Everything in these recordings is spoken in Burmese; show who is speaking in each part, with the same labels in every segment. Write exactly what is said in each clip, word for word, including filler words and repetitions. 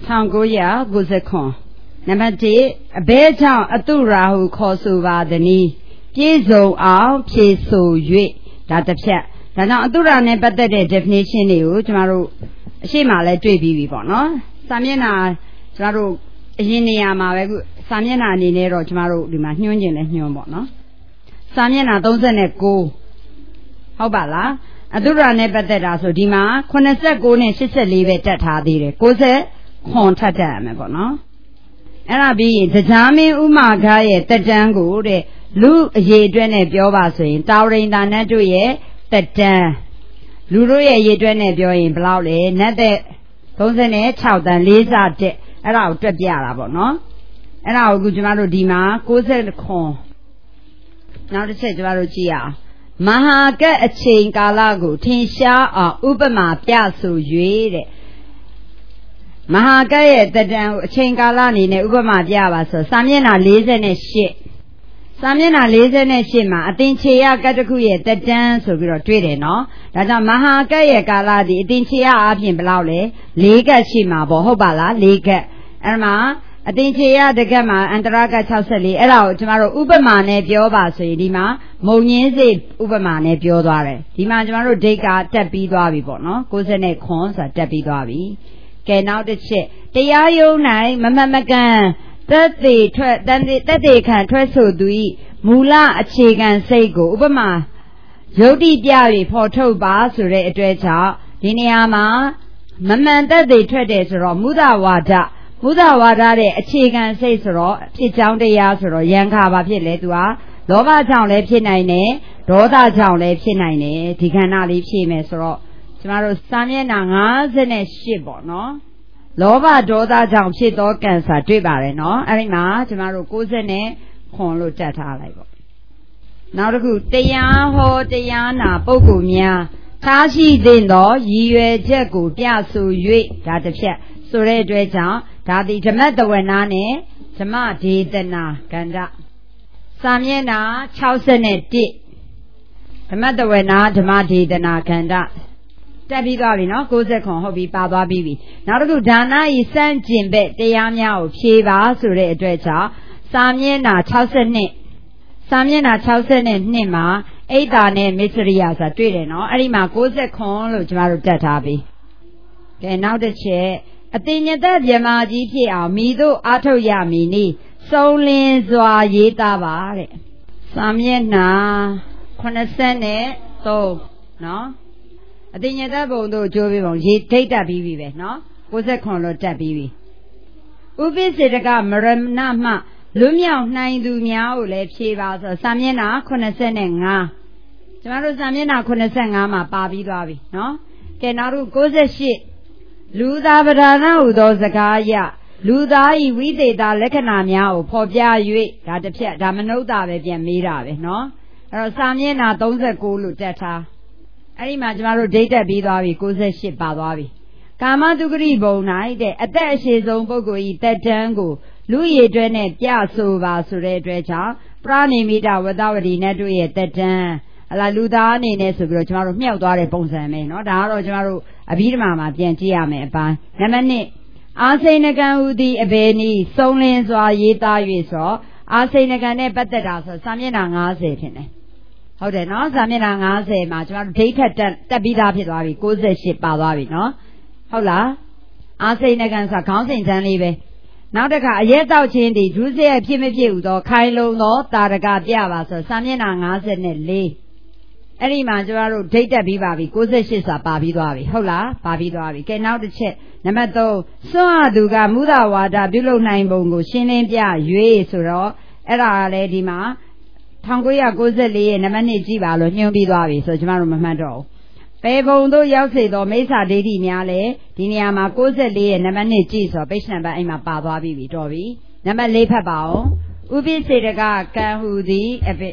Speaker 1: ထောင်ကိုးရာကိုးဆယ်ခွန်နံပါတ်တစ်အဘဲကြောင့်အတုရာဟုခေါ်ဆိုပါသည်နီပြည့်စုံအောင်ဖြေဆို၍ဒါတစ်ဖြတ်ဒါကြောင့်အတုရာနဲ့ပတ်သက်တဲ့ definition တွေကိုကျမတို့အရှိမလဲတွေ့ပြီးပြီပေါ့နော်စာမျက်နှာကျမတို့အရင်နေရာမှာပဲခုစာမျက်နှာအနေနဲ့တော့ကျမတို့ဒီမှာညွှန်းကျင်လဲညွှန်းပေါ့နော်စာမျက်နှာသုံးဆယ့်ကိုးဟုတ်ပါလားအတုရာနဲ့ပတ်သက်တာဆိုဒီမှာခုနှစ်ဆယ့်ကိုးနဲ့ရှစ်ဆယ့်လေးပဲတက်ထားသေးတယ်ကိုးဆယ်ခွန်ထပ်တက်ရမယ်ပေါ့နော်အဲ့ဒါပြီးရင်တရားမင်းဥမာခရဲ့တက်တန်းကိုတဲ့လူအရေးအတွက်နဲ့ပြောပါဆိုရင်တာဝရိန်သာနတ်တို့ရဲ့တက်တန်းလူတို့ရဲ့အရေးအတွက်နဲ့ပြောရင်ဘယ်လောက်လဲနတ်တဲ့သုံးဆယ့်ခြောက်တန်းလေးစားတက်အဲ့ဒါကိုတွက်ပြတာပေါ့နော်အဲ့ဒါကိုအခုကျမတို့ဒီမှာကိုးဆယ်ခွန်နောက်တစ်ချက်ကျမတို့ကြည့်ရအောင်မဟာကတ်အချိန်ကာလကိုထင်ရှားအောင်ဥပမာပြဆို၍တဲ့မဟာကတ်ရဲ့တတန်ကိုအချိန်ကာလအနေနဲ့ဥပမာပြပါဆိုစာမျက်နှာ၄၈စာမျက်နှာ၄၈မှာအသင်္ချေယကတ်တစ်ခုရဲ့တတန်ဆိုပြီးတော့တွေ့တယ်နော်ဒါကြောင့်မဟာကတ်ရဲ့ကာလဒီအသင်္ချေယအပြင်ဘယ်လောက်လဲ၄ကတ်ရှိမှာပေါ့ဟုတ်ပါလား၄ကတ်အဲ့မှာအသင်္ချေယတကတ်မှာအန္တရကတ်၆၄အဲ့ဒါကိုကျမတို့ဥပမာနဲ့ပြောပါဆိုရင်ဒီမှာမုံညင်းစိဥပမာနဲ့ပြောသွားတယ်ဒီမှာကျမတို့ဒိတ်ကတက်ပြီးသွားပြီပေါ့နော်ကိုးဆယ်နဲ့ခွန်ဆိုတာတက်ပြီးသွားပြီကဲနောက်တစ်ချက်တရားရုံး၌မမမကန်သက်သေထွက်သက်သေခံထွက်ဆိုသူ၏မူလအခြေခံစိတ်ကိုဥပမာယုတ်တိပြ၍ဖော်ထုတ်ပါဆိုတဲ့အတွက်ကြောင့်ဒီနေရာမှာမမှန်သက်သေထွက်တယ်ဆိုတော့မုဒဝါဒမုဒဝါဒတဲ့အခြေခံစိတ်ဆိုတော့ဖြစ်ကြောင်းတရားဆိုတော့ယံခါပါဖြစ်လေသူဟာလောဘကြောင့်လည်းဖြစ်နိုင်တယ်ဒေါသကြောင့်လည်းဖြစ်နိုင်တယ်ဒီခန္ဓာလေးဖြစ်မယ်ဆိုတော့ကျမတို့စာမျက်နှာ၅၈ပေါ့နော်လောဘဒေါသကြောင့်ဖြစ်သောကံစာတွေ့ပါတယ်နော်အဲ့ဒီမှာကျမတို့ကိုးဆယ်နဲ့ခွန်လို့တက်ထားလိုက်ပေါ့နောက်တစ်ခုတရားဟောတရားနာပုဂ္ဂိုလ်များထားရှိသင့်သောရည်ရွယ်ချက်ကိုပြဆို၍ဒါတစ်ဖြတ်ဆိုတဲ့အတွက်ကြောင့်ဒါသည်ဓမ္မတဝနာနဲ့ဓမ္မဒေသနာကန္တစာမျက်နှာ၆၁ဓမ္မတဝနာဓမ္မဒေသနာကန္တတက်ပြီးသွားပြီနော်ကိုးဆယ်ခွန်ဟုတ်ပြီပါသွားပြီးပြီနောက်တစ်ခုဒါနဤစန့်ကျင်ဘက်တရားများကိုဖြေပါဆိုတဲ့အတွက်ကြောင့်စာမျက်နှာ၆၂စာမျက်နှာ၆၂မှာအိတ်တာနဲ့မစ္စရိယဆိုတာတွေ့တယ်နော်အဲ့ဒီမှာကိုးဆယ်ခွန်လို့ကျမတို့တက်ထားပြီကဲနောက်တစ်ချက်အတင်ညတဗြဟ္မာကြီးဖြစ်အောင်မိတို့အားထုတ်ရမည်နိစုံလင်စွာရေးသားပါတဲ့စာမျက်နှာခုနှစ်ဆယ်သုံးနော်အတင်ညတဘုံတို့ကြိုးပြီးပုံရေးဒိတ်တက်ပြီးပြီပဲနော်ကိုးဆယ်ခွန်လို့တက်ပြီးပြီဥပိစေတကမရဏမှလွတ်မြောက်နိုင်သူများကိုလည်းဖြေပါဆိုစာမျက်နှာခုနှစ်ဆယ်ငါးကျမတို့စာမျက်နှာခုနှစ်ဆယ်ငါးမှာပါပြီးသွားပြီနော်ကဲနောက်တို့ကိုးဆယ်ရှစ်လူသားပဓာနဟုသောစကားအရလူသားဤဝိသေသလက္ခဏာများကိုဖော်ပြ၍ဒါတစ်ဖြတ်ဒါမနုဿပဲပြန်မေးတာပဲနော်အဲ့တော့စာမျက်နှာသုံးဆယ်ကိုးလို့တက်ထားအဲ့ဒီမှာကျမတို့ဒိတ်တက်ပြီးသွားပြီကိုးဆယ်ရှစ်ပါသွားပြီကာမတုဂရိဘုံ၌တဲ့အသက်အရှိဆုံးပုဂ္ဂိုလ်ဤတက်တန်းကိုလူရည်တွဲနဲ့ပြဆိုပါဆိုတဲ့အတွက်ကြောင့်ပရဏိမိတဝတ္တဝတိနဲ့တို့ရဲ့တက်တန်းအလားလူသားအနေနဲ့ဆိုပြီးတော့ကျမတို့မြှောက်သွားတဲ့ပုံစံပဲเนาะဒါကတော့ကျမတို့အဘိဓမ္မာမှာပြန်ကြည့်ရမယ်အပိုင်းနံပါတ်နှစ်အာစိဏကံဟူသည်အဘယ်နည်းစုံလင်စွာရေးသား၍ဆိုအာစိဏကံနဲ့ပတ်သက်တာဆိုစာမျက်နှာ၅၀ဖြစ်နေဟုတ်တယ်เนาะစာမျက်နှာ၅၀မှာကျမတို့ဒိဋ္ဌတ်တက်တက်ပြီးသားဖြစ်သွားပြီကိုးဆယ်ရှစ်ပါသွားပြီเนาะဟုတ်လားအာစိဏကံဆိုခေါင်းစဉ်ချမ်းလေးပဲနောက်တစ်ခါအရက်တောက်ခြင်းသည်ဒုစရိုက်ဖြစ်မဖြစ်ဟူသောခိုင်လုံသောတာရကပြပါဆိုစာမျက်နှာ၅၄အဲ့ဒီမှာကျမတို့ဒိတ်တက်ပြီးပါပြီကိုးဆယ်ရှစ်စာပါပြီးသွားပြီဟုတ်လားပါပြီးသွားပြီကဲနောက်တစ်ချက်နံပါတ်သုံးစွန့်အပ်သူကမုဒဝါဒပြုလုပ်နိုင်ပုံကိုရှင်းလင်းပြ၍ဆိုတော့အဲ့ဒါလည်းဒီမှာ၁၉၉၄ရဲ့နံပါတ်နှစ်ကြည့်ပါလို့ညွှန်းပြီးသွားပြီဆိုကျမတို့မမှတ်တော့ဘူးပေဘုံတို့ရောက်စေသောမိစ္ဆာဒိဋ္ဌိများလည်းဒီနေရာမှာ၉၄ရဲ့နံပါတ်နှစ်ကြည့်ဆိုတော့ပိဿနံပါတ်အဲ့မှာပါသွားပြီပြီတော်ပြီနံပါတ်လေးဖတ်ပါအောင်ဥပိစေတကကံဟူသည်အပိ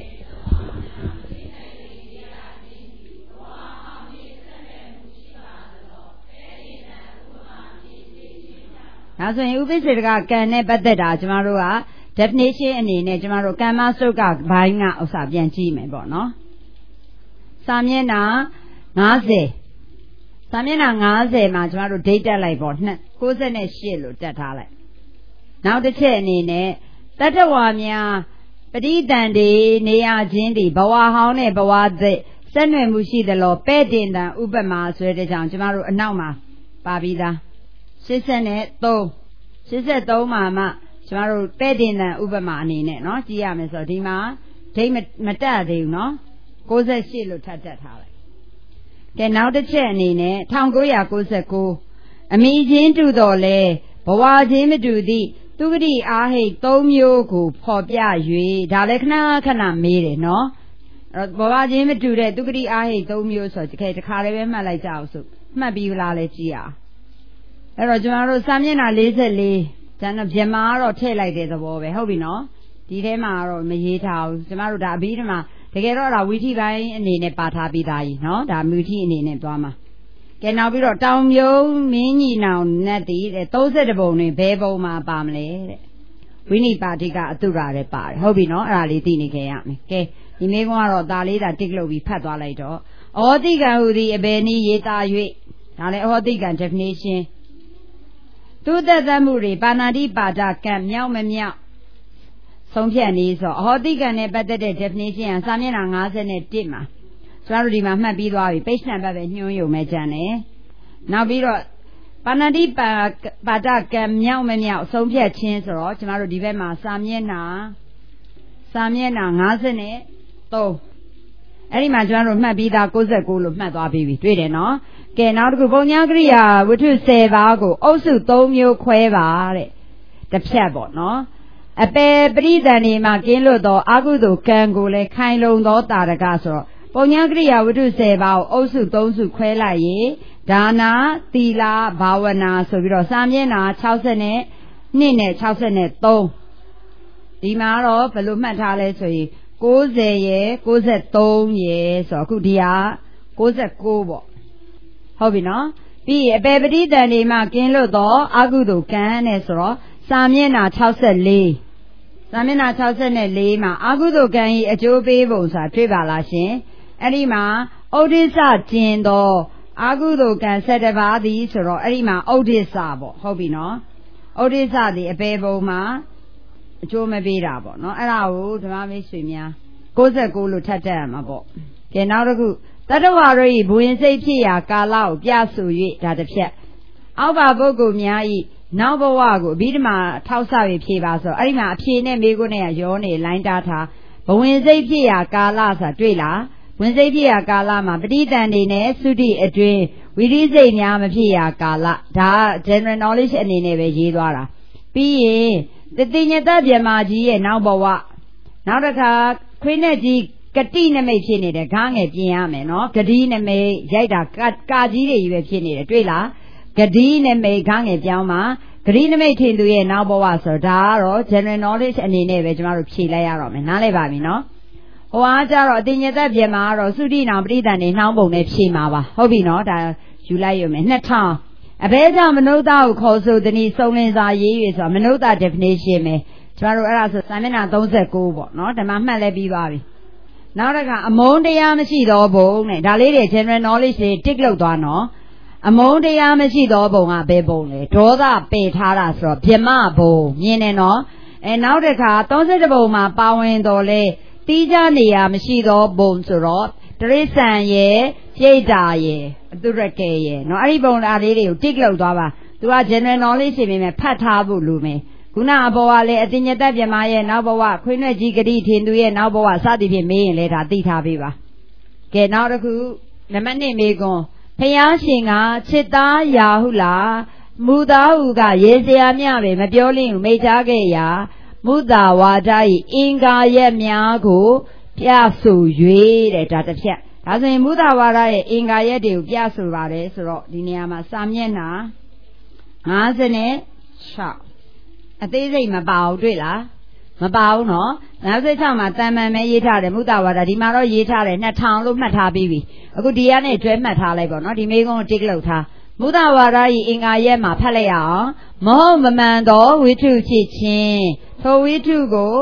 Speaker 1: ဒါဆိုရင်ဥပိစေတကကံနဲ့ပတ်သက်တာကျမတို့က definition အနေနဲ့ကျမတို့ကမ္မစုတ်ကဘိုင်းကဥစ္စာပြန်ကြည့်မယ်ပေါ့နော်စာမျက်နှာ၅၀စာမျက်နှာငါးဆယ်မှာကျမတို့ဒိတ်တက်လိုက်ပေါ့နှစ်ကိုးဆက်ရှစ်လို့တက်ထားလိုက်နောက်တစ်ချက်အနေနဲ့တတ္တဝါများပဋိသန္ဓေနေရခြင်းသည်ဘဝဟောင်းနဲ့ဘဝသစ်ဆက်နွယ်မှုရှိသလိုပဲ့တင်တံဥပမာဆိုတဲ့ကြောင့်ကျမတို့အနောက်မှာပါပြီးသားရှစ်ဆက်နဲ့သုံးရှစ်ဆက်သုံးမှာမှကျမတို့ပဲ့တင်တံဥပမာအနေနဲ့နော်ကြည့်ရမယ်ဆိုတော့ဒီမှာဒိတ်မတက်သေးဘူးနော်ကိုးဆက်ရှစ်လို့ထပ်တက်ထားလိုက်ကဲနောက်တစ်ချက်အနေနဲ့၁၉၉၉အမိချင်းတူတော်လဲဘဝချင်းမတူသည့်သူဂတိအာဟိတ်သုံးမျိုးကိုဖော်ပြ၍ဒါလည်းခဏခဏမေးတယ်နော်အဲ့တော့ဘဝချင်းမတူတဲ့သူဂတိအာဟိတ်သုံးမျိုးဆိုတကယ်တခါလေးပဲမှတ်လိုက်ကြအောင်ဆိုမှတ်ပြီးလားလဲကြည့်အောင်အဲ့တော့ကျွန်တော်တို့စာမျက်နှာလေးสิบ四ကျန်တော့ဗြဟ္မာကတော့ထည့်လိုက်တဲ့သဘောပဲဟုတ်ပြီနော်ဒီထဲမှာတော့မရေးထားဘူးကျွန်တော်တို့ဒါအပြီးတမှာတကယ်တော့ဒါဝီထိပိုင်းအနေနဲ့ပါထားပြီးသားကြီးနော်ဒါမူထိအနေနဲ့သွားမှာကဲနောက်ပြီးတော့တောင်မြုံမင်းကြီးနောင်နဲ့တည်တဲ့သုံး၁၁ပုံတွင်ဘယ်ပုံမှာပါမလဲတဲ့ဝိနိပါတိကအတုရာလည်းပါတယ်ဟုတ်ပြီနော်အဲ့ဒါလေးသိနေခဲ့ရမယ်ကဲဒီမေကုန်းကတော့ဒါလေးဒါတစ်လုပ်ပြီးဖတ်သွားလိုက်တော့ဩတိကံဟူသည်အဘယ်နည်းရေးသား၍ဒါလည်းဩတိကံ definition သူသက်သက်မှုတွေပါဏာတိပါဒကံမြောက်မမြောက်ဆုံးဖြတ်နေဆိုအဟောတိကံနဲ့ပတ်သက်တဲ့ definition ကစာမျက်နှာ၅၁မှာကျွန်တော်တို့ဒီမှာမှတ်ပြီးသွားပြီ page number ပဲညွှန်းရုံပဲကြံတယ်နောက်ပြီးတော့ပါဏာတိပါဒကံမြောက်မမြောက်ဆုံးဖြတ်ခြင်းဆိုတော့ကျွန်တော်တို့ဒီဘက်မှာစာမျက်နှာစာမျက်နှာ၅၃အဲ့ဒီမှာကျွန်တော်တို့မှတ်ပြီးသား၉၉လို့မှတ်သွားပြီးပြီတွေ့တယ်နော်ကဲနောက်တစ်ခုပုံညာကရိယာဝတ္ထု၁၀ပါးကိုအုပ်စု၃မျိုးခွဲပါတဲ့တစ်ဖြတ်ပေါ့နော်အပေပရိသန်ဒီမှာကင်းလွတ်သောအာဟုသောကံကိုလည်းခိုင်လုံသောတာရကဆိုတော့ပုံညာကရိယာဝတ္ထု၁၀ပါးကိုအုပ်စု၃စုခွဲလိုက်ရင်ဒါနာသီလဘာဝနာဆိုပြီးတော့စာမျက်နှာ၆၂နဲ့နဲ့၆၃ဒီမှာတော့ဘယ်လိုမှတ်ထားလဲဆိုရင်၉၀ရယ်၉၃ရယ်ဆိုတော့အခုဒီဟာ၉၉ပေါ့ဟုတ်ပြီနော်ပြီးအပေပရိသန်ဒီမှာကင်းလွတ်သောအာဟုသောကံနဲ့ဆိုတော့စာမျက်နှာ၆၄စာမျက်နှာ၆၄မှာအာဟုသောကံဤအကျိုးပေးပုံဆိုတာတွေ့ပါလားရှင်အဲ့ဒီမှာဩဒိစ္စကျင်သောအာဟုသောကံ၁၁ပါးသည်ဆိုတော့အဲ့ဒီမှာဩဒိစ္စပေါ့ဟုတ်ပြီနော်ဩဒိစ္စသည်အပေပုံမှာအကျိုးမပေးတာပေါ့နော်အဲ့ဒါကိုဓမ္မမိတ်ဆွေများ၉၉လို့ထပ်တက်ရမှာပေါ့ကဲနောက်တစ်ခုတတ္တဝါတို့ဤဘဝင်စိတ်ဖြစ်ရာကာလကိုပြဆို၍ဒါတစ်ဖြတ်အောက်ပါပုဂ္ဂိုလ်များဤနောက်ဘဝကိုအဘိဓမ္မာထောက်ဆ၍ဖြေပါဆိုအဲ့ဒီမှာအဖြေနဲ့မေးခွန်းနဲ့ရောနေလိုင်းတားထားဘဝင်စိတ်ဖြစ်ရာကာလဆိုတာတွေ့လားဝင်စိတ်ဖြစ်ရာကာလမှာပဋိသန္ဓေနဲ့သုတိအတွင်းဝိရိစိတ်များမဖြစ်ရာကာလဒါက general knowledge အနေနဲ့ပဲရေးသွားတာပြီးရင်တတိညတဗြဟ္မာကြီးရဲ့နောက်ဘဝနောက်တစ်ခါခွေးနဲ့ကြီးကတိနမိတ်ဖြစ်နေတယ်ဂါငယ်ပြင်ရမယ်နော်ဂတိနမိတ်ရိုက်တာကာကြီးတွေကြီးပဲဖြစ်နေတယ်တွေ့လားဂတိနမိတ်ဂါငယ်ပြောင်းမှာဂတိနမိတ်ထင်သူရဲ့နောက်ဘဝဆိုတော့ဒါကတော့ general knowledge အနေနဲ့ပဲကျမတို့ဖြေလိုက်ရတော့မယ်နားလည်ပါပြီနော်ဟိုအားကြတော့အတင်ညသက်ပြင်မှာတော့သုတိနောင်ပဋိသန္ဓေနှောင်းပုံနဲ့ဖြေမှာပါဟုတ်ပြီနော်ဒါယူလိုက်ရမယ်နှစ်ထောင်အဘဲကြောင့်မနုဿကိုခေါ်ဆိုသည်စုံလင်စာရေး၍ဆိုတာမနုဿ definition ပဲကျမတို့အဲ့ဒါဆိုစာမျက်နှာ၃၉ပေါ့နော်ဒါမှမှတ်လဲပြီးပါပြီနောက်တစ်ခါအမုန်းတရားမရှိသောဘုံနဲ့ဒါလေးတွေ general knowledge တွေတစ်လုပ်သွားနော်အမုန်းတရားမရှိသောဘုံကဘယ်ဘုံလဲဒေါသပယ်ထားတာဆိုတော့ဗြဟ္မဘုံမြင်တယ်နော်အဲနောက်တစ်ခါ၃၁ဘုံမှာပါဝင်တော်လဲတီးခြားနေရာမရှိသောဘုံဆိုတော့တရိษံရဲ့ပြိတ္တာရဲ့အတုရကဲရဲ့နော်အဲ့ဒီဘုံဓာတ်လေးတွေကိုတစ်လောက်သွားပါသူက general knowledge ရှင်ပေမဲ့ဖတ်ထားဖို့လိုမယ်ခုနအဘောကလည်းအတင်ညတပြမရဲ့နောက်ဘဝခွေးနဲ့ကြီးဂတိထင်သူရဲ့နောက်ဘဝစသည်ဖြင့်မေးရင်လည်းဒါသိထားပေးပါကဲနောက်တစ်ခုနံပါတ်၂မေးခွန်းဖယားရှင်ကချစ်သားရာဟုလားမူသားဟုကရေစရာမြပဲမပြောလင်းမိတ်ချခဲ့ရာမုသာဝါဒ၏အင်္ဂါရက်များကိုပြဆို၍တဲ့ဒါတစ်ဖြတ်ဒါဆိုရင်မုသာဝါဒရဲ့အင်္ဂါရက်တွေကိုပြဆိုပါတယ်ဆိုတော့ဒီနေရာမှာစာမျက်နှာ၅၆အသေးစိတ်မပါဘူးတွေ့လားမပါဘူးနော်၅၆မှာတန်မှန်ပဲရေးထားတယ်မုသာဝါဒဒီမှာတော့ရေးထားတယ်နှစ်ထောင်လို့မှတ်ထားပြီးပြီအခုဒီကနေ့ကျွဲမှတ်ထားလိုက်ပေါ့နော်ဒီမေးခွန်းကိုတစ်လုပ်ထားမုသာဝါဒ၏အင်္ဂါရက်မှာဖတ်လိုက်ရအောင်မဟုတ်မမှန်သောဝိထုဖြစ်ခြင်းထိုဝိထုကို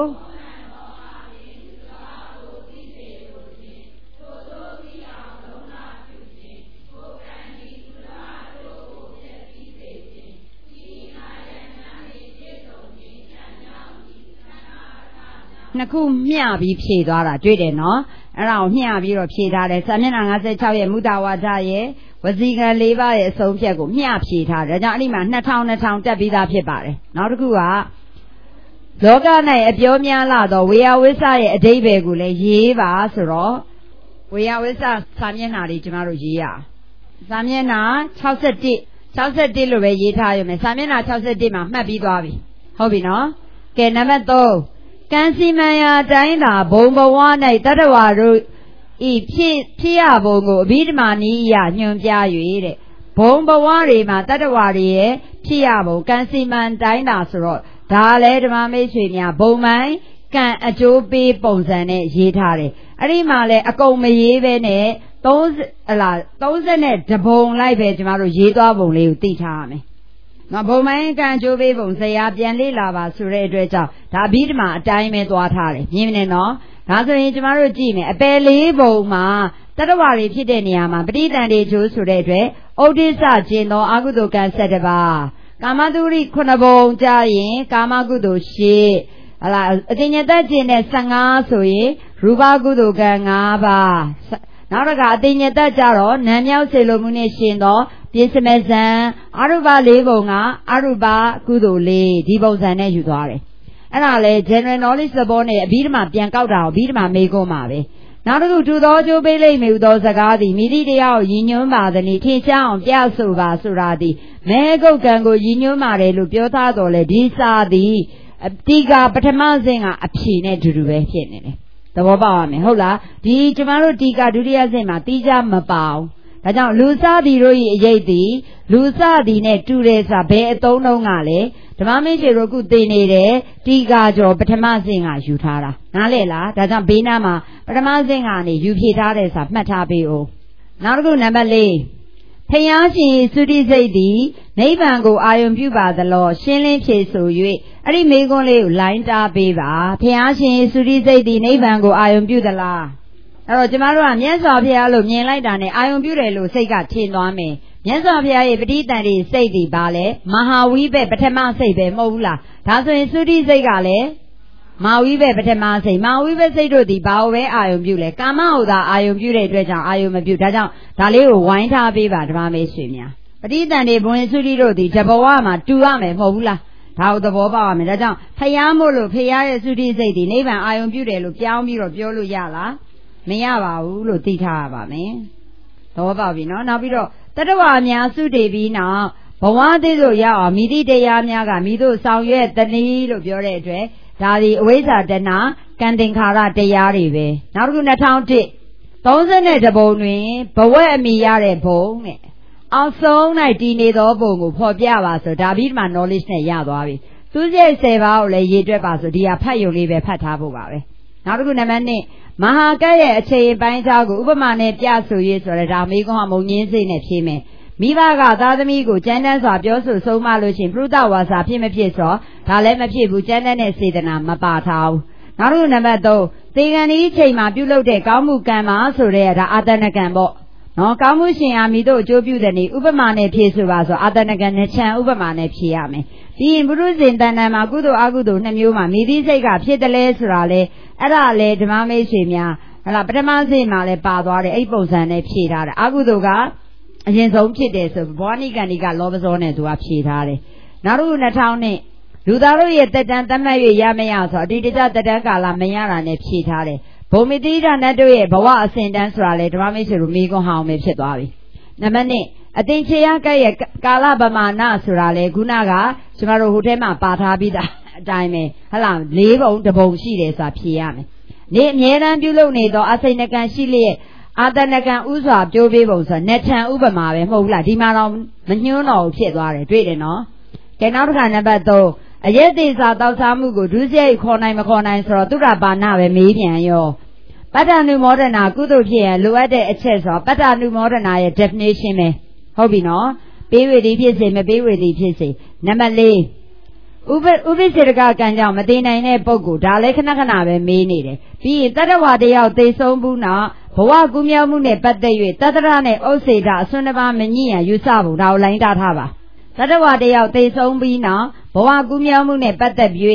Speaker 1: နှစ်ခုမျှပြီးဖြည့်သွားတာတွေ့တယ်နော်အဲ့ဒါကိုမျှပြီးတော့ဖြည့်ထားတယ်စာမျက်နှာ၅၆ရဲ့မုဒ္ဒဝါဒရဲ့ဝစီကံ၄ပါးရဲ့အဆုံးဖြတ်ကိုမျှဖြည့်ထားတယ်ဒါကြောင့်အဲ့ဒီမှာနှစ်ထောင်နှစ်ထောင်တက်ပြီးသားဖြစ်ပါတယ်နောက်တစ်ခုကလောက၌အပြောများလာသောဝေယဝိဆရဲ့အဓိပ္ပာယ်ကိုလည်းရေးပါဆိုတော့ဝေယဝိဆစာမျက်နှာတွေကျမတို့ရေးရစာမျက်နှာ၆၁ ၆၁လို့ပဲရေးထားရမယ်စာမျက်နှာ၆၁မှာမှတ်ပြီးသွားပြီဟုတ်ပြီနော်ကဲနံပါတ်၃ကံစီမံရာတိုင်းသာဘုံဘဝ၌တတ္တဝါတို့ဤဖြစ်ဖြစ်ရဘုံကိုအဘိဓမ္မာနည်းအရညွှန်ပြ၍တဲ့ဘုံဘဝတွေမှာတတ္တဝါတွေရဲ့ဖြစ်ရဘုံကံစီမံတိုင်းသာဆိုတော့ဒါလည်းဓမ္မမိတ်ဆွေများဘုံမိုင်းကံအကျိုးပေးပုံစံနဲ့ရေးထားတယ်အဲ့ဒီမှာလည်းအကုန်မရေးပဲနဲ့၃ဟလာ၃၀နဲ့တဘုံလိုက်ပဲကျမတို့ရေးသွားပုံလေးကိုသိထားရမယ်နော်ဘုံမိုင်းကံအကျိုးပေးပုံဇရာပြန်လေ့လာပါဆိုတဲ့အတွက်ကြောင့်ဒါအဘိဓမ္မာအတိုင်းပဲသွားထားတယ်မြင်နေနော်ဒါဆိုရင်ကျမတို့ကြည့်မယ်အပယ်လေးဘုံမှာတတ္တဝါတွေဖြစ်တဲ့နေရာမှာပဋိသန္ဓေကျိုးဆိုတဲ့အတွက်ဩဒိစ္စကျင်သောအကုသိုလ်ကံ၁၁ပါးကာမတုရိခုနှစ်ဘုံကြရင်ကာမကုသိုလ်၈ဟလာအတင်ညတကျင်တဲ့၁၅ဆိုရင်ရူပကုသိုလ်ကံ၅ပါးနောက်တစ်ခါအတင်ညတကြတော့နာမြောက်စေလိုမှုနဲ့ရှင်သောပြစ္ဆမေဇံအရူပ၄ဘုံကအရူပကုသိုလ်၄ဒီပုံစံနဲ့ယူသွားတယ်အဲ့ဒါလေ general knowledge သဘောနဲ့အဘိဓမ္မာပြန်ကောက်တာကိုအဘိဓမ္မာမေးခွန်းပါပဲနောက်တစ်ခုထူသောကျိုးပေးလိမ့်မည်သောစကားသည်မိသည့်တရားကိုရည်ညွှန်းပါသည်ထင်ရှားအောင်ပြဆိုပါဆိုတာသည်မဲကုတ်ကံကိုရည်ညွှန်းပါတယ်လို့ပြောထားတော်လေဒီစာသည်တိကပထမဆင့်ကအဖြေနဲ့တူတူပဲဖြစ်နေတယ်သဘောပေါက်ရမယ်ဟုတ်လားဒီကျမတို့တိကဒုတိယဆင့်မှာတိကျမပါအောင်ဒါကြောင့်လူစသည်တို့၏အရေးသည်လူစသည်နဲ့တူတယ်ဆိုတာဘယ်အသုံးနှုန်းကလဲဓမ္မမိတ်ဆွေတို့ခုသိနေတယ်တိကာကျော်ပထမဆင့်ကယူထားတာနားလည်လားဒါကြောင့်ဘေးနားမှာပထမဆင့်ကနေယူဖြေထားတယ်ဆိုတာမှတ်ထားပေးဦးနောက်တစ်ခုနံပါတ်၄ဖျားရှင်သုတိစိတ်သည်နိဗ္ဗာန်ကိုအာရုံပြုပါသလောရှင်းလင်းဖြေဆို၍အဲ့ဒီမေခွန်းလေးကိုလိုင်းတားပေးပါဖျားရှင်သုတိစိတ်သည်နိဗ္ဗာန်ကိုအာရုံပြုသလားအဲ့တော့ကျမတို့ကမြတ်စွာဘုရားလို့မြင်လိုက်တာနဲ့အာယုံပြုတယ်လို့စိတ်ကထင်သွားမယ်မြတ်စွာဘုရားရဲ့ပဋိသန္ဓေစိတ်ဒီပါလဲမဟာဝိဘက်ပထမစိတ်ပဲမဟုတ်ဘူးလားဒါဆိုရင်သုတိစိတ်ကလည်းမဟာဝိဘက်ပထမစိတ်မဟာဝိဘက်စိတ်တို့ဒီဘာကိုပဲအာယုံပြုလဲကာမဟုတ်တာအာယုံပြုတဲ့အတွက်ကြောင့်အာယုံမပြုဒါကြောင့်ဒါလေးကိုဝိုင်းထားပေးပါဓမ္မမေဆွေများပဋိသန္ဓေဘဝင်သုတိတို့ဒီတဘဝမှာတူရမယ်မဟုတ်ဘူးလားဒါကိုသဘောပေါက်ရမယ်ဒါကြောင့်ဖျားမို့လို့ဖျားရဲ့သုတိစိတ်ဒီနိဗ္ဗာန်အာယုံပြုတယ်လို့ပြောင်းပြီးတော့ပြောလို့ရလားမရပါဘူးလို့သိထားရပါမယ်သဘောပေါက်ပြီနော်နောက်ပြီးတော့တတ္တဝါများစုတည်ပြီးနောက်ဘဝသေးတို့ရောက်အောင်မိသည့်တရားများကမိတို့ဆောင်ရွက်တနည်းလို့ပြောတဲ့အတွက်ဒါဒီအဝိဇ္ဇာတဏကံသင်္ခါရတရားတွေပဲနောက်တစ်ခု၂၀၀၁ ၃၁ဘုံတွင်ဘဝအမိရတဲ့ဘုံတဲ့အောက်ဆုံး၌တည်နေသောဘုံကိုဖော်ပြပါဆိုဒါပြီးမှ knowledge နဲ့ရသွားပြီသူစိတ်၁၀ပါးကိုလည်းရေးတွက်ပါဆိုဒီဟာဖတ်ရုံလေးပဲဖတ်ထားဖို့ပါပဲနောက်တစ်ခုနံပါတ်၂မဟာကတ်ရဲ့အခြေပိုင်းခြားကိုဥပမာနဲ့ပြဆိုရေးဆိုရတာမိကုံးကမုံငင်းစိတ်နဲ့ဖြေမယ်မိဘကသားသမီးကိုကျမ်းတမ်းစွာပြောဆိုဆုံးမလို့ရှိရင်ပြုတဝါစာဖြစ်မဖြစ်ဆိုဒါလည်းမဖြစ်ဘူးကျမ်းတမ်းတဲ့စေတနာမပါထားဘူးနောက်တစ်ခုနံပါတ်၃သေကံဒီအချိန်မှာပြုလုပ်တဲ့ကောင်းမှုကံမှာဆိုတဲ့ဒါအာတဏကံပေါ့နော်ကောင်းမှုရှင်အားမိတို့အကျိုးပြုတဲ့နေဥပမာနဲ့ဖြေဆိုပါဆိုအာတဏကံနဲ့ချံဥပမာနဲ့ဖြေရမယ်ပြီးရင်ဘုရုဇင်တဏ္ဍာမှာကုသိုလ်အကုသိုလ်နှစ်မျိုးမှာမိသည့်စိတ်ကဖြစ်တယ်လဲဆိုတာလဲအဲ့ဒါလေဓမ္မမိတ်ဆွေများဟလာပထမစိတ်မှာလဲပါသွားတယ်အဲ့ပုံစံနဲ့ဖြေထားတယ်အကုသိုလ်ကအရင်ဆုံးဖြစ်တယ်ဆိုဘောနိကန္ဒီကလောဘဇောနဲ့သူကဖြေထားတယ်နောက်တစ်ခု၂၀၀၀နဲ့လူသားတို့ရဲ့တက်တန်းသတ်မှတ်၍ရမရဆိုအတိတကျတက်တန်းကာလမရတာနဲ့ဖြေထားတယ်ဘုံမတိဒနတ်တို့ရဲ့ဘဝအစဉ်တန်းဆိုတာလေဓမ္မမိတ်ဆွေတို့မိကွန်းဟောင်းပဲဖြစ်သွားပြီနံပါတ်၂အတင်ချေရကဲ့ရဲ့ကာလပမာဏဆိုတာလေခုနကကျမတို့ဟိုထဲမှာပါထားပြီးသားအတိုင်းပဲဟလာ၄ဘုံတစ်ဘုံရှိတယ်ဆိုတာဖြေရမယ်နေအမြဲတမ်းပြုလုပ်နေသောအစိဏကံရှိလျက်အာတဏကံဥစွာပြောပေးပုံဆိုတာနထံဥပမာပဲမဟုတ်ဘူးလားဒီမှာတော့မညှိုးတော့ဖြစ်သွားတယ်တွေ့တယ်နော်ကဲနောက်တစ်ခါနံပါတ်၃အရက်သေးစာတောက်စားမှုကိုဒုစရိုက်ခေါ်နိုင်မခေါ်နိုင်ဆိုတော့သူရပါဏပဲမေးပြန်ရောပတ္တနုမောဒနာကုသိုလ်ဖြစ်ရင်လိုအပ်တဲ့အချက်ဆိုပတ္တနုမောဒနာရဲ့ definition ပဲဟုတ်ပြီနော်ပေးဝေသည်ဖြစ်စေမပေးဝေသည်ဖြစ်စေနံပါတ်၄ဥပဥပိစေတကကံကြောင့်မသိနိုင်တဲ့ပုဂ္ဂိုလ်ဒါလည်းခဏခဏပဲမေးနေတယ်ပြီးရင်တတ္တဝါတယောက်သိဆုံးဘူးနောက်ဘဝကူးမြောက်မှုနဲ့ပတ်သက်၍တတ္တရနဲ့ဥစ္စေတအစွန်းတစ်ပါးမညှိရန်ယူဆဖို့ဒါကိုလိုင်းတာထားပါတတ္တဝါတယောက်သိဆုံးပြီးနောက်ဘဝကူးမြောက်မှုနဲ့ပတ်သက်ပြီး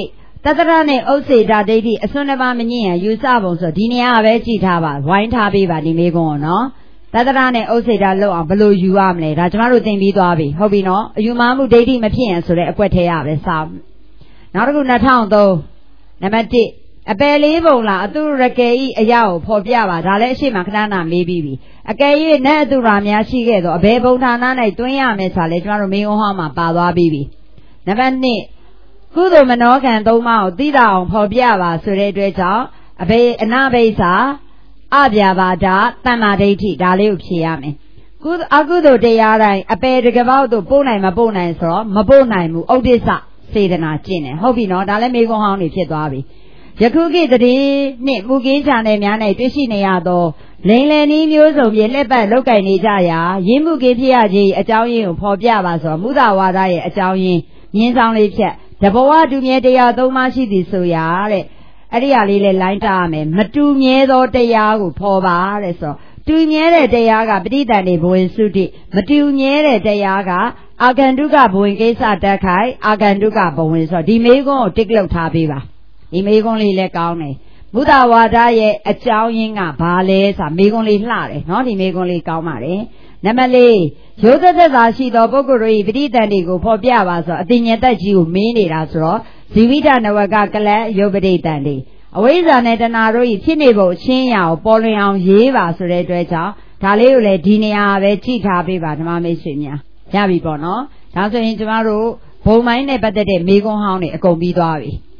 Speaker 1: တတရနဲ့ဥစ္စေတာဒိဋ္ဌိအစွန်းတစ်ပါးမညင်ရယူဆပုံဆိုဒီနေရာပဲကြည့်ထားပါဝိုင်းထားပေးပါဒီမေကွန်းနော်တတရနဲ့ဥစ္စေတာလောက်အောင်ဘယ်လိုယူရမလဲဒါကျမတို့သင်ပြီးသွားပြီဟုတ်ပြီနော်အယူမှားမှုဒိဋ္ဌိမဖြစ်ရင်ဆိုတဲ့အကွက်ထဲရပဲစောင့်နောက်တစ်ခု၂၀၀၃နံပါတ်၁အပယ်လေးပုံလားအတုရကေဤအရာကိုဖော်ပြပါဒါလည်းအရှိမခဏနာမေးပြီးပြီအကယ်၍နဲ့အတုရာများရှိခဲ့တော့အဘယ်ဘုံဌာန၌တွင်းရမယ်ဆိုလဲကျမတို့မေးခွန်းဟောမှာပါသွားပြီးပြီနံပါတ်၂ကုသိုလ်မနောကံသုံးပါးကိုသိတာအောင်ဖော်ပြပါဆိုတဲ့အတွက်ကြောင့်အဘေအနာဘိစာအပြာပါဒတဏ္ဍဒိဋ္ဌိဒါလေးကိုဖြေရမယ်ကုအကုသိုလ်တရားတိုင်းအပေတကပောက်တို့ပို့နိုင်မပို့နိုင်ဆိုတော့မပို့နိုင်ဘူးဥဒိစ္စစေတနာကျင့်တယ်ဟုတ်ပြီနော်ဒါလည်းမေးခွန်းဟောင်းနေဖြစ်သွားပြီယခုခေတ်တည်းနှင့်မူကင်းချာနယ်များ၌တွေ့ရှိနေရသောလိန်လည်နည်းမျိုးစုံဖြင့်လက်ပတ်လောက်ကိုင်နေကြရာရင်းမှုကင်းဖြစ်ရခြင်းအကြောင်းရင်းကိုဖော်ပြပါဆိုတော့မုဒဝါဒရဲ့အကြောင်းရင်းမြင်းဆောင်လေးဖြတ်တဘဝတူမြဲတရားသုံးပါးရှိသည်ဆိုရတဲ့အဲ့ဒီဟာလေးလဲလိုင်းတာရမယ်မတူမြဲသောတရားကိုဖော်ပါတဲ့ဆိုတော့တူမြဲတဲ့တရားကပဋိသန္ဓေဘဝင်စုတိမတူမြဲတဲ့တရားကအာဂန္တုကဘဝင်ကိစ္စတက်ခိုင်အာဂန္တုကဘဝင်ဆိုတော့ဒီမေးခွန်းကိုတစ်လောက်ထားပေးပါဒီမေးခွန်းလေးလည်းကောင်းတယ်ဘုဒ္ဓဝါဒရဲ့အကြောင်းရင်းကဘာလဲဆိုတာမေးခွန်းလေးလှတယ်နော်ဒီမေးခွန်းလေးကောင်းပါတယ်နံပါတ်၄ရိုးသက်သက်သာရှိသောပုဂ္ဂိုလ်တို့၏ပဋိသန္ဓေကိုဖော်ပြပါဆိုအသိဉာဏ်သက်ကြီးကိုမေးနေတာဆိုတော့ဇီဝိတနဝကကလယုတ်ပဋိသန္ဓေအဝိဇ္ဇာနဲ့တဏှာတို့၏ဖြစ်နေပုံအချင်းရာကိုပေါ်လွင်အောင်ရေးပါဆိုတဲ့အတွက်ကြောင့်ဒါလေးကိုလည်းဒီနေရာပဲကြည့်ထားပေးပါဓမ္မမိတ်ဆွေများရပြီပေါ့နော်ဒါဆိုရင်ကျမတို့ဘုံမိုင်းနဲ့ပတ်သက်တဲ့မေးခွန်းဟောင်းတွေအကုန်ပြီးသွားပြီ